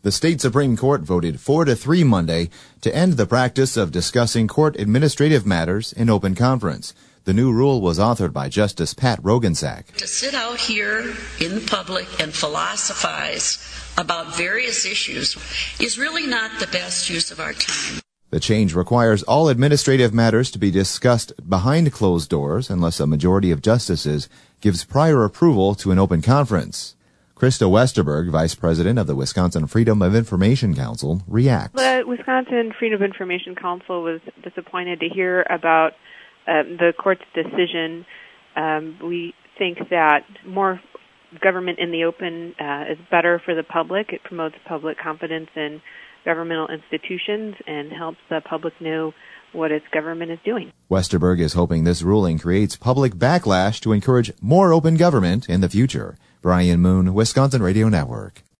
The state Supreme Court voted 4-3 Monday to end the practice of discussing court administrative matters in open conference. The new rule was authored by Justice Pat Roggensack. To sit out here in the public and philosophize about various issues is really not the best use of our time. The change requires all administrative matters to be discussed behind closed doors unless a majority of justices gives prior approval to an open conference. Krista Westerberg, Vice President of the Wisconsin Freedom of Information Council, reacts. The Wisconsin Freedom of Information Council was disappointed to hear about the court's decision. We think that more government in the open is better for the public. It promotes public confidence in governmental institutions and helps the public know what its government is doing. Westerberg is hoping this ruling creates public backlash to encourage more open government in the future. Brian Moon, Wisconsin Radio Network.